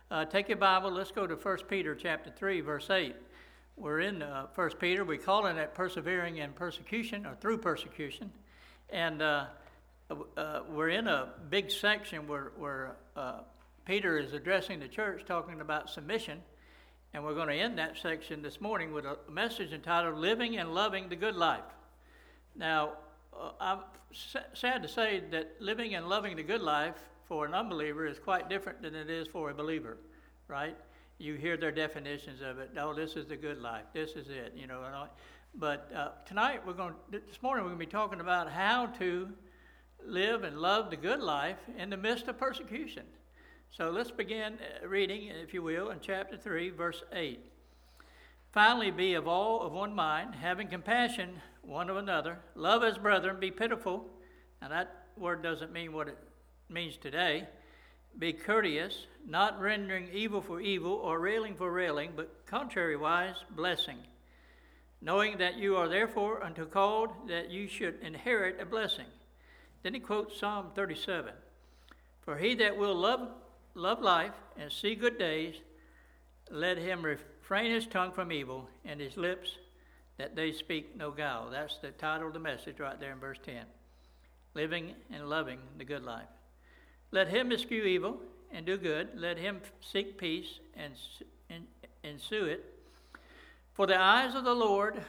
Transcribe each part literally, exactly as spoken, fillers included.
Uh, take your Bible. Let's go to First Peter chapter three, verse eight. We're in uh, First Peter. We're calling it persevering in persecution or through persecution. And uh, uh, we're in a big section where, where uh, Peter is addressing the church, talking about submission. And we're going to end that section this morning with a message entitled Living and Loving the Good Life. Now, uh, I'm sad to say that living and loving the good life for an unbeliever is quite different than it is for a believer, right? You hear their definitions of it. Oh, this is the good life. This is it, you know. But uh, tonight we're going. To, this morning we're going to be talking about how to live and love the good life in the midst of persecution. So let's begin reading, if you will, in chapter three, verse eight. Finally, be of all of one mind, having compassion one of another, love as brethren, be pitiful. Now that word doesn't mean what it means today. Be courteous, not rendering evil for evil or railing for railing, but contrariwise blessing, knowing that you are therefore unto called that you should inherit a blessing. Then he quotes Psalm thirty-seven. For he that will love love life and see good days, let him refrain his tongue from evil and his lips that they speak no guile. That's the title of the message right there in verse ten. Living and loving the good life. Let him eschew evil and do good. Let him seek peace and ensue it. For the eyes of the Lord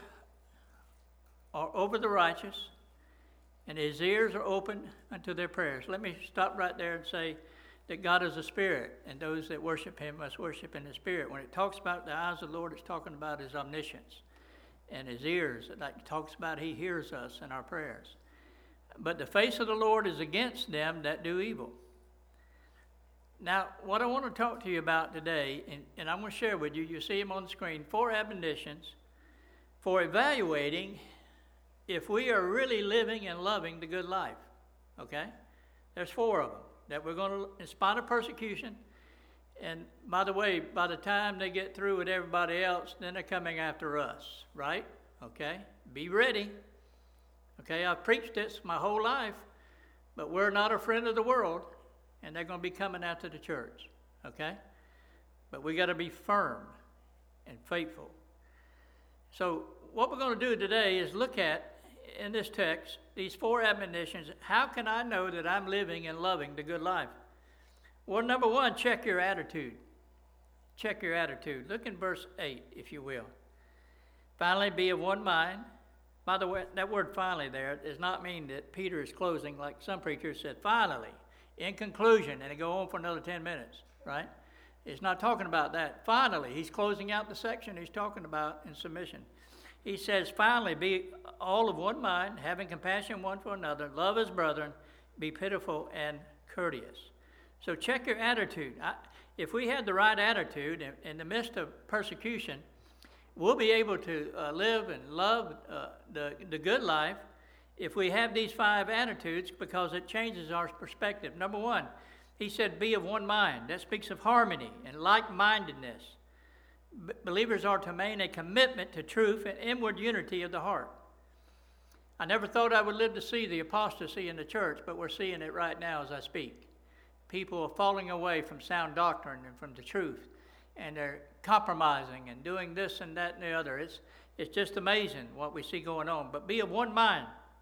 are over the righteous, and his ears are open unto their prayers. Let me stop right there and say that God is a spirit, and those that worship him must worship in the spirit. When it talks about the eyes of the Lord, it's talking about his omniscience. And his ears, like it talks about he hears us in our prayers. But the face of the Lord is against them that do evil. Now, what I want to talk to you about today, and, and I'm going to share with you, you see them on the screen, four admonitions for evaluating if we are really living and loving the good life. Okay? There's four of them that we're going to, in spite of persecution. And by the way, by the time they get through with everybody else, then they're coming after us, right? Okay? Be ready. Okay, I've preached this my whole life, but we're not a friend of the world, and they're going to be coming after the church, okay? But we got to be firm and faithful. So what we're going to do today is look at, in this text, these four admonitions. How can I know that I'm living and loving the good life? Well, number one, check your attitude. Check your attitude. Look in verse eight, if you will. Finally, be of one mind. By the way, that word finally there does not mean that Peter is closing like some preachers said, finally, in conclusion, and it go on for another ten minutes, right? It's not talking about that. Finally, he's closing out the section he's talking about in submission. He says, finally, be all of one mind, having compassion one for another, love as brethren, be pitiful and courteous. So check your attitude. I, if we had the right attitude in, in the midst of persecution, we'll be able to uh, live and love uh, the, the good life if we have these five attitudes, because it changes our perspective. Number one, he said, be of one mind. That speaks of harmony and like-mindedness. B- believers are to maintain a commitment to truth and inward unity of the heart. I never thought I would live to see the apostasy in the church, but we're seeing it right now as I speak. People are falling away from sound doctrine and from the truth, and they're compromising and doing this and that and the other. It's, it's just amazing what we see going on. But be of one mind.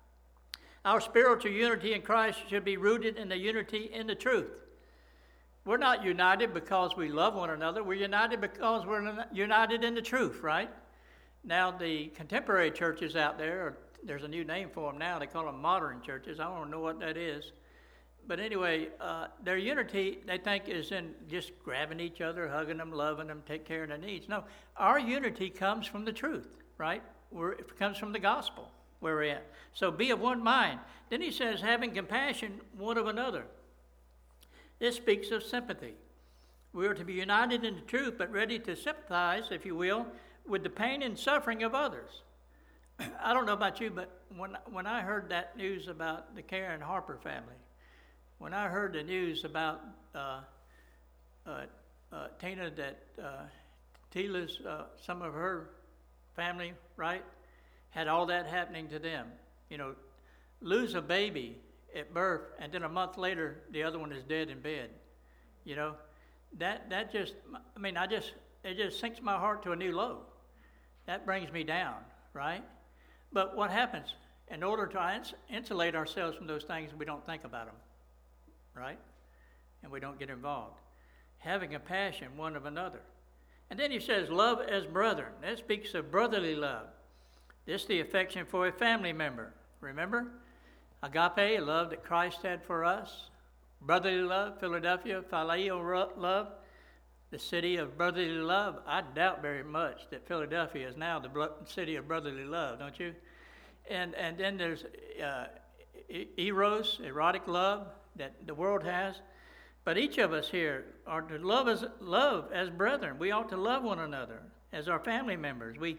Our spiritual unity in Christ should be rooted in the unity in the truth. We're not united because we love one another. We're united because we're united in the truth, right? Now, the contemporary churches out there, there's a new name for them now. They call them modern churches. I don't know what that is. But anyway, uh, their unity, they think, is in just grabbing each other, hugging them, loving them, take care of their needs. No, our unity comes from the truth, right? We're, it comes from the gospel where we're at. So be of one mind. Then he says, having compassion one of another. This speaks of sympathy. We are to be united in the truth, but ready to sympathize, if you will, with the pain and suffering of others. I don't know about you, but when when I heard that news about the Karen Harper family, when I heard the news about uh, uh, uh, Tina, that uh, Tila's, uh, some of her family, right, had all that happening to them. You know, lose a baby at birth, and then a month later, the other one is dead in bed. You know, that that just, I mean, I just, it just sinks my heart to a new low. That brings me down, right? But what happens? In order to ins- insulate ourselves from those things, we don't think about them, right? And we don't get involved. Having compassion one of another. And then he says, love as brethren. That speaks of brotherly love. This is the affection for a family member. Remember? Agape, love that Christ had for us. Brotherly love, Philadelphia, phileo love, the city of brotherly love. I doubt very much that Philadelphia is now the blo- city of brotherly love, don't you? And and then there's uh, eros, erotic love that the world has. But each of us here are to love as love as brethren. We ought to love one another as our family members. We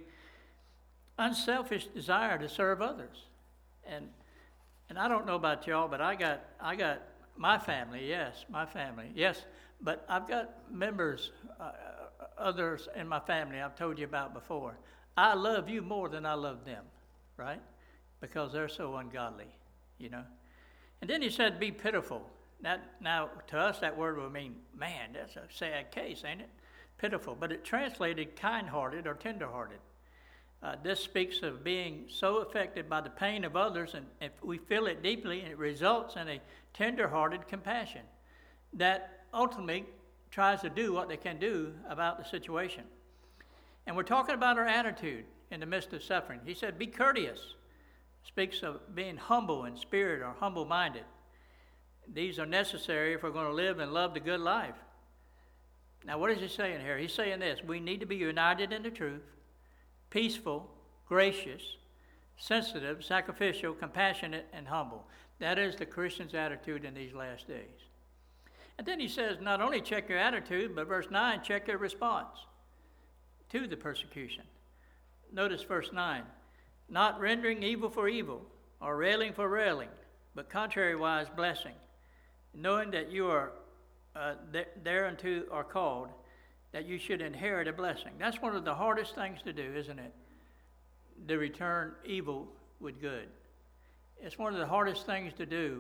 unselfish desire to serve others. And and I don't know about y'all, but I got I got my family, yes, my family, yes. But I've got members, uh, others in my family I've told you about before. I love you more than I love them, right? Because they're so ungodly, you know. And then he said, be pitiful. That, now, to us, that word would mean, man, that's a sad case, ain't it? Pitiful. But it translated kind-hearted or tender-hearted. Uh, this speaks of being so affected by the pain of others, and if we feel it deeply, and it results in a tender-hearted compassion that ultimately tries to do what they can do about the situation. And we're talking about our attitude in the midst of suffering. He said, be courteous. Speaks of being humble in spirit or humble-minded. These are necessary if we're going to live and love the good life. Now, what is he saying here? He's saying this: we need to be united in the truth, peaceful, gracious, sensitive, sacrificial, compassionate, and humble. That is the Christian's attitude in these last days. And then he says, not only check your attitude, but verse nine, check your response to the persecution. Notice verse nine. Not rendering evil for evil, or railing for railing, but contrariwise blessing, knowing that you are uh, th- thereunto are called, that you should inherit a blessing. That's one of the hardest things to do, isn't it? To return evil with good. It's one of the hardest things to do.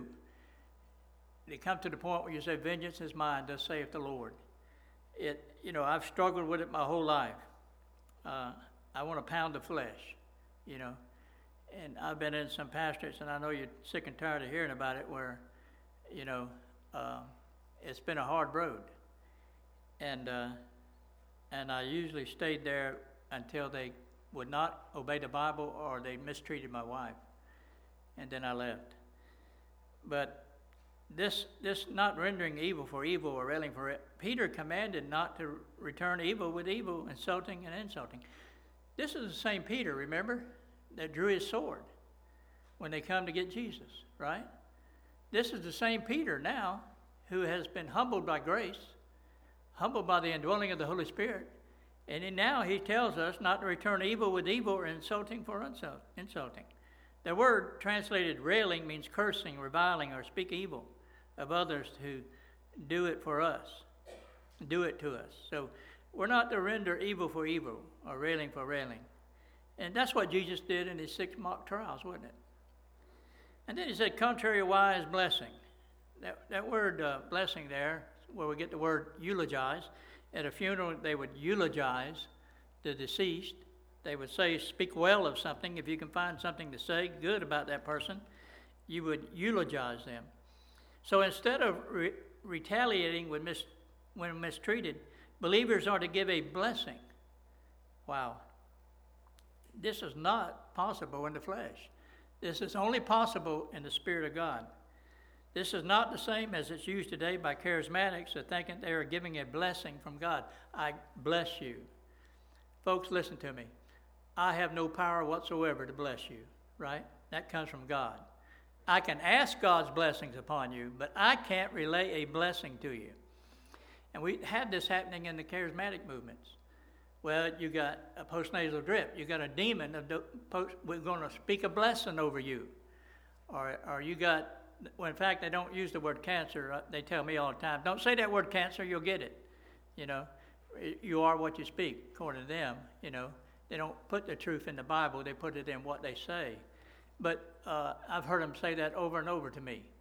To come to the point where you say, vengeance is mine, thus saith the Lord. It, you know, I've struggled with it my whole life. Uh, I want to pound the flesh, you know. And I've been in some pastorates, and I know you're sick and tired of hearing about it, where, you know, uh, it's been a hard road. And uh, and I usually stayed there until they would not obey the Bible or they mistreated my wife. And then I left. But this this not rendering evil for evil or railing for it, Peter commanded not to return evil with evil, insulting and insulting. This is the same Peter, remember, that drew his sword when they come to get Jesus, right? This is the same Peter now who has been humbled by grace, humbled by the indwelling of the Holy Spirit, and he, now he tells us not to return evil with evil or insulting for insult, insulting. The word translated railing means cursing, reviling, or speak evil of others who do it for us, do it to us. So we're not to render evil for evil or railing for railing. And that's what Jesus did in his six mock trials, wasn't it? And then he said, contrariwise blessing. That, that word uh, blessing there, where we get the word eulogize. At a funeral, they would eulogize the deceased. They would say, speak well of something. If you can find something to say good about that person, you would eulogize them. So instead of re- retaliating with mis- when mistreated, believers are to give a blessing. Wow. This is not possible in the flesh. This is only possible in the Spirit of God. This is not the same as it's used today by charismatics that thinking they are giving a blessing from God. I bless you. Folks, listen to me. I have no power whatsoever to bless you, right? That comes from God. I can ask God's blessings upon you, but I can't relay a blessing to you. And we had this happening in the charismatic movements. Well, you got a postnasal drip. You got a demon. Of the post, we're going to speak a blessing over you. Or, or you got, well, in fact, they don't use the word cancer. They tell me all the time, don't say that word cancer, you'll get it. You know, you are what you speak, according to them. You know, they don't put the truth in the Bible. They put it in what they say. But uh, I've heard them say that over and over to me.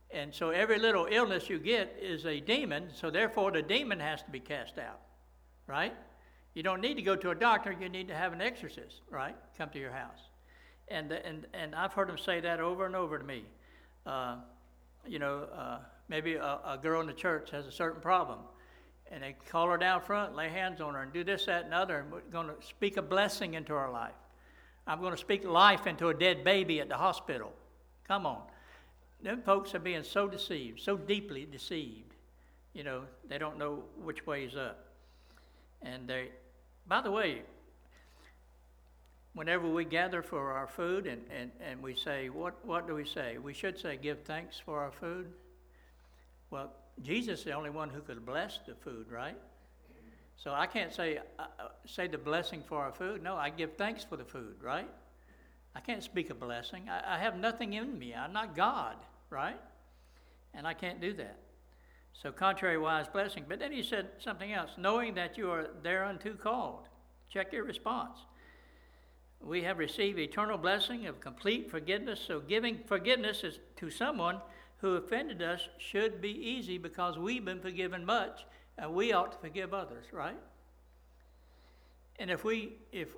And so every little illness you get is a demon, so therefore the demon has to be cast out, right? You don't need to go to a doctor, you need to have an exorcist, right? Come to your house. And and and I've heard them say that over and over to me. Uh, you know, uh, maybe a, a girl in the church has a certain problem, and they call her down front, lay hands on her, and do this, that, and other, and we're going to speak a blessing into her life. I'm going to speak life into a dead baby at the hospital. Come on. Them folks are being so deceived, so deeply deceived. You know, they don't know which way is up. And they, by the way, whenever we gather for our food and, and, and we say, what, what do we say? We should say, give thanks for our food. Well, Jesus is the only one who could bless the food, right? So I can't say, uh, say the blessing for our food. No, I give thanks for the food, right? I can't speak a blessing. I, I have nothing in me. I'm not God, right? And I can't do that. So contrary-wise blessing. But then he said something else. Knowing that you are thereunto called. Check your response. We have received eternal blessing of complete forgiveness. So giving forgiveness is to someone who offended us should be easy because we've been forgiven much, and we ought to forgive others, right? And if we if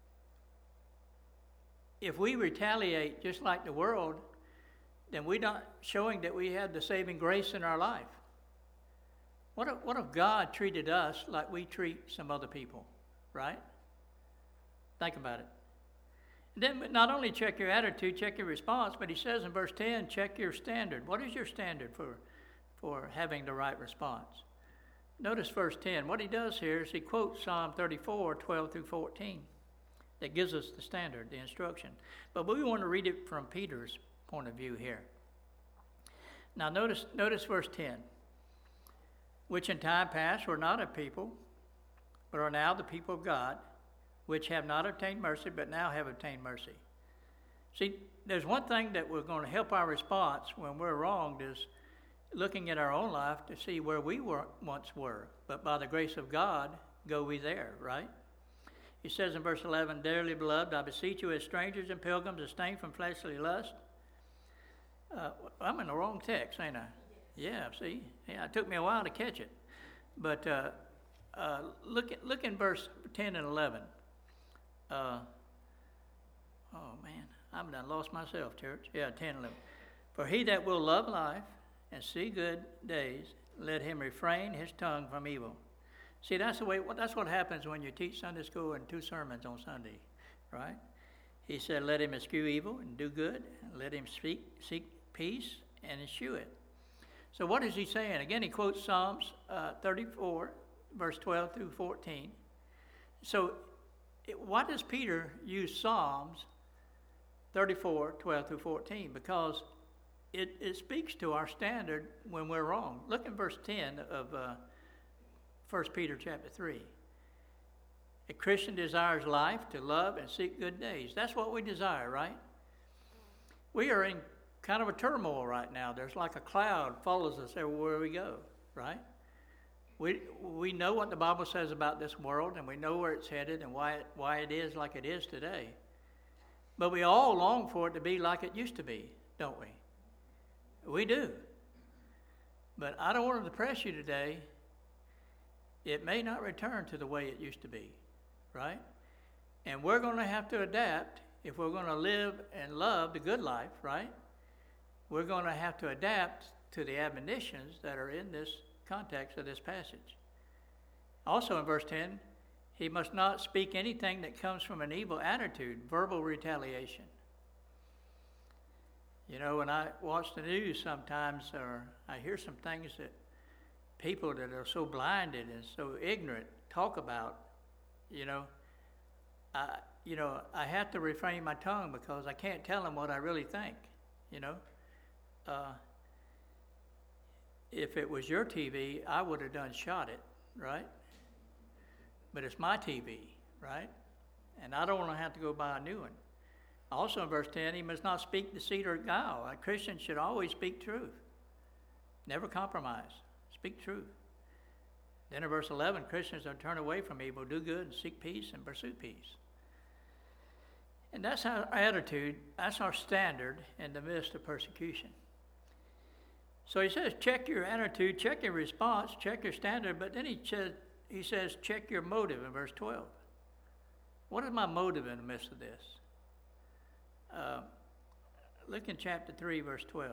if we retaliate just like the world, then we're not showing that we have the saving grace in our life. What if, what if God treated us like we treat some other people, right? Think about it. And then not only check your attitude, check your response, but he says in verse ten, check your standard. What is your standard for, for having the right response? Notice verse ten. What he does here is he quotes Psalm thirty-four, twelve through fourteen. That gives us the standard, the instruction. But we want to read it from Peter's point of view here. Now notice, notice verse ten. Which in time past were not a people, but are now the people of God, which have not obtained mercy, but now have obtained mercy. See, there's one thing that we're going to help our response when we're wronged is looking at our own life to see where we were, once were. But by the grace of God, go we there, right? He says in verse eleven, dearly beloved, I beseech you as strangers and pilgrims, abstain from fleshly lust. Uh, I'm in the wrong text, ain't I? Yeah, see? Yeah, it took me a while to catch it. But uh, uh, look, at, look in verse ten and eleven. Uh, oh, man, I've done lost myself, church. Yeah, ten and eleven. For he that will love life and see good days, let him refrain his tongue from evil. See, that's the way. That's what happens when you teach Sunday school and two sermons on Sunday, right? He said, "Let him eschew evil and do good. And let him speak, seek peace and eschew it." So, what is he saying? Again, he quotes Psalms uh, thirty-four, verse twelve through fourteen. So, it, why does Peter use Psalms thirty-four, twelve through fourteen? Because it, it speaks to our standard when we're wrong. Look in verse ten of. Uh, First Peter chapter three. A Christian desires life, to love and seek good days. That's what we desire, right? We are in kind of a turmoil right now. There's like a cloud follows us everywhere we go, right? We we know what the Bible says about this world, and we know where it's headed and why it, why it is like it is today. But we all long for it to be like it used to be, don't we? We do. But I don't want to depress you today. It may not return to the way it used to be, right? And we're going to have to adapt if we're going to live and love the good life, right? We're going to have to adapt to the admonitions that are in this context of this passage. Also in verse ten, he must not speak anything that comes from an evil attitude, verbal retaliation. You know, when I watch the news sometimes, or I hear some things that people that are so blinded and so ignorant talk about, you know, I, you know, I have to refrain my tongue because I can't tell them what I really think, you know. Uh, if it was your T V, I would have done shot it, right? But it's my T V, right? And I don't want to have to go buy a new one. Also in verse ten, he must not speak deceit or guile. A Christian should always speak truth. Never compromise. Speak truth. Then in verse eleven, Christians are to turn away from evil, do good, and seek peace, and pursue peace. And that's our attitude, that's our standard in the midst of persecution. So he says, check your attitude, check your response, check your standard, but then he says, he says, check your motive in verse twelve. What is my motive in the midst of this? Uh, look in chapter three, verse twelve.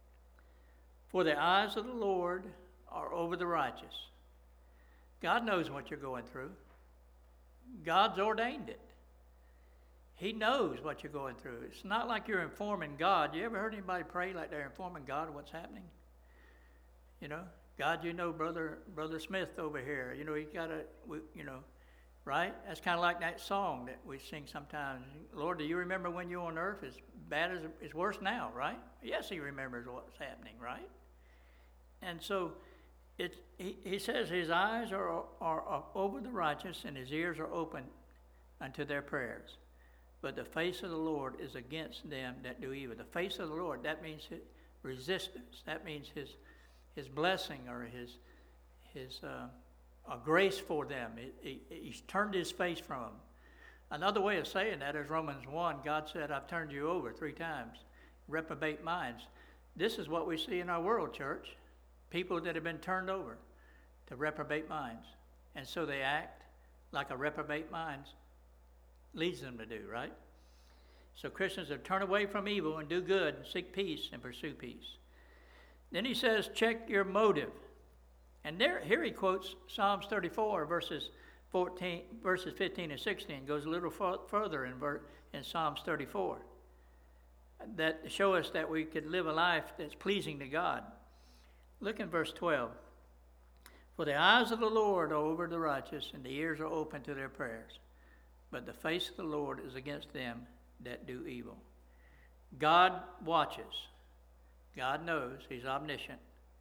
For the eyes of the Lord are over the righteous. God knows what you're going through. God's ordained it. He knows what you're going through. It's not like you're informing God. You ever heard anybody pray like they're informing God of what's happening? You know, God, you know, brother, brother Smith over here. You know, you gotta, you know, right? That's kind of like that song that we sing sometimes. Lord, do you remember when you were on earth? As bad as it's worse now, right? Yes, He remembers what's happening, right? And so, it he, he says His eyes are, are are over the righteous and His ears are open unto their prayers. But the face of the Lord is against them that do evil. The face of the Lord, that means His resistance. That means His His blessing or His His uh, a grace for them. He, he, he's turned His face from them. Another way of saying that is Romans one. God said, I've turned you over three times. Reprobate minds. This is what we see in our world, church. People that have been turned over to reprobate minds. And so they act like a reprobate mind leads them to do, right? So Christians have turned away from evil and do good and seek peace and pursue peace. Then he says, check your motive. And there, here he quotes Psalms thirty-four, verses fourteen, verses fifteen and sixteen. Goes a little f- further in, ver- in Psalms thirty-four. That show us that we could live a life that's pleasing to God. Look in verse twelve. For the eyes of the Lord are over the righteous, and the ears are open to their prayers. But the face of the Lord is against them that do evil. God watches. God knows. He's omniscient.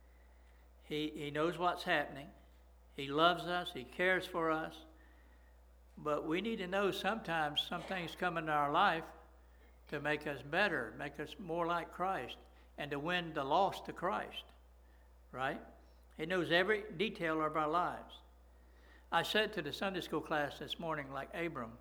He, he knows what's happening. He loves us. He cares for us. But we need to know sometimes some things come into our life to make us better, make us more like Christ, and to win the lost to Christ. Right? He knows every detail of our lives. I said to the Sunday school class this morning, like Abram.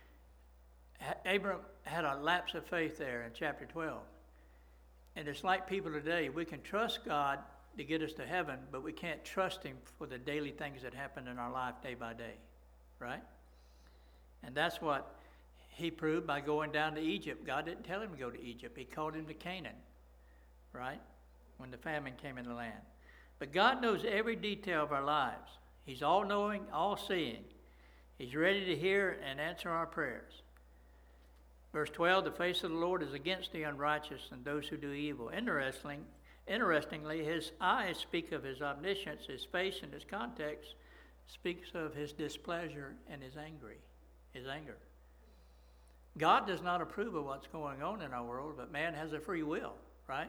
Abram had a lapse of faith there in chapter twelve. And it's like people today, we can trust God to get us to heaven, but we can't trust Him for the daily things that happen in our life day by day. Right? And that's what he proved by going down to Egypt. God didn't tell him to go to Egypt. He called him to Canaan. Right? When the famine came in the land. But God knows every detail of our lives. He's all-knowing, all-seeing. He's ready to hear and answer our prayers. Verse twelve, the face of the Lord is against the unrighteous and those who do evil. Interesting, interestingly, His eyes speak of His omniscience. His face in His context speaks of His displeasure and His angry, His anger. God does not approve of what's going on in our world, but man has a free will, right?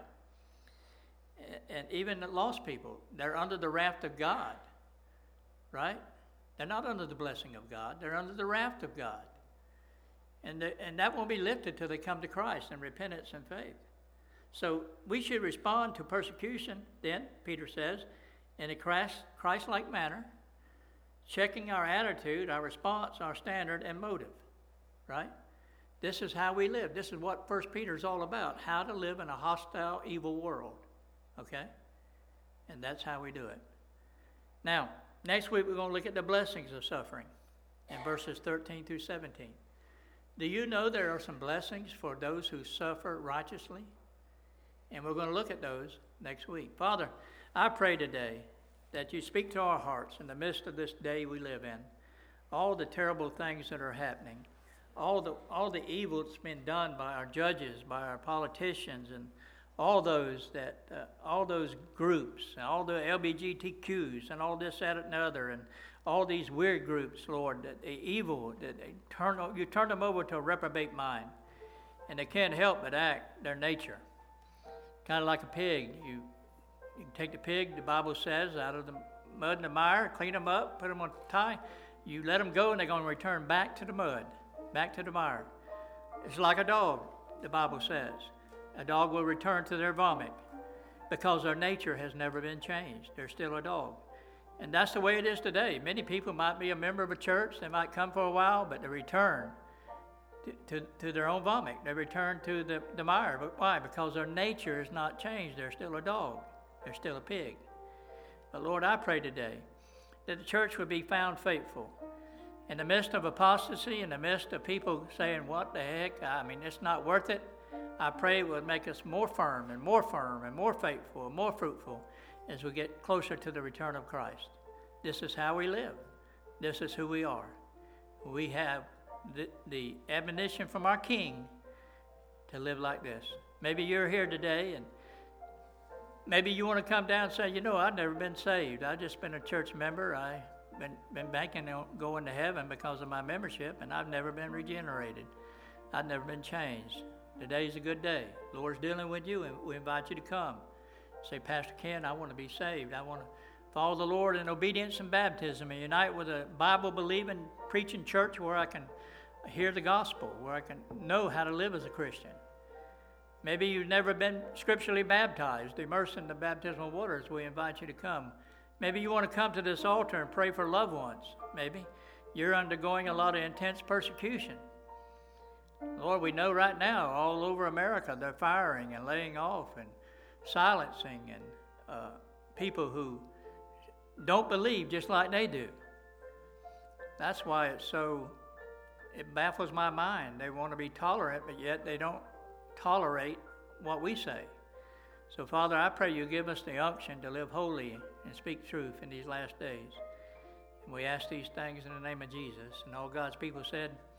And even the lost people, they're under the wrath of God, right? They're not under the blessing of God. They're under the wrath of God. And, the, and that won't be lifted till they come to Christ in repentance and faith. So we should respond to persecution, then, Peter says, in a Christ, Christ-like manner, checking our attitude, our response, our standard, and motive, right? This is how we live. This is what First Peter is all about, how to live in a hostile, evil world. Okay? And that's how we do it. Now, next week we're going to look at the blessings of suffering in verses thirteen through seventeen. Do you know there are some blessings for those who suffer righteously? And we're going to look at those next week. Father, I pray today that you speak to our hearts in the midst of this day we live in. All the terrible things that are happening, all the all the evil that's been done by our judges, by our politicians, and all those that, uh, all those groups, all the L G B T Qs, and all this, that, and the other, and all these weird groups, Lord, that the evil, that they turn, you turn them over to a reprobate mind, and they can't help but act their nature. Kind of like a pig. You, you take the pig, the Bible says, out of the mud and the mire, clean them up, put them on a tie. You let them go, and they're going to return back to the mud, back to the mire. It's like a dog, the Bible says. A dog will return to their vomit because their nature has never been changed. They're still a dog. And that's the way it is today. Many people might be a member of a church. They might come for a while, but they return to, to, to their own vomit. They return to the, the mire. But why? Because their nature is not changed. They're still a dog. They're still a pig. But Lord, I pray today that the church would be found faithful. In the midst of apostasy, in the midst of people saying, what the heck, I mean, it's not worth it, I pray it would make us more firm and more firm and more faithful and more fruitful as we get closer to the return of Christ. This is how we live. This is who we are. We have the, the admonition from our King to live like this. Maybe you're here today and maybe you want to come down and say, you know, I've never been saved. I've just been a church member. I've been, been banking on going to heaven because of my membership, and I've never been regenerated. I've never been changed. Today's a good day. The Lord's dealing with you, and we invite you to come. Say, Pastor Ken, I want to be saved. I want to follow the Lord in obedience and baptism and unite with a Bible-believing, preaching church where I can hear the gospel, where I can know how to live as a Christian. Maybe you've never been scripturally baptized, immersed in the baptismal waters. We invite you to come. Maybe you want to come to this altar and pray for loved ones. Maybe you're undergoing a lot of intense persecution. Lord, we know right now all over America they're firing and laying off and silencing and uh, people who don't believe just like they do. That's why it's so, it baffles my mind. They want to be tolerant, but yet they don't tolerate what we say. So, Father, I pray you give us the unction to live holy and speak truth in these last days. And we ask these things in the name of Jesus. And all God's people said,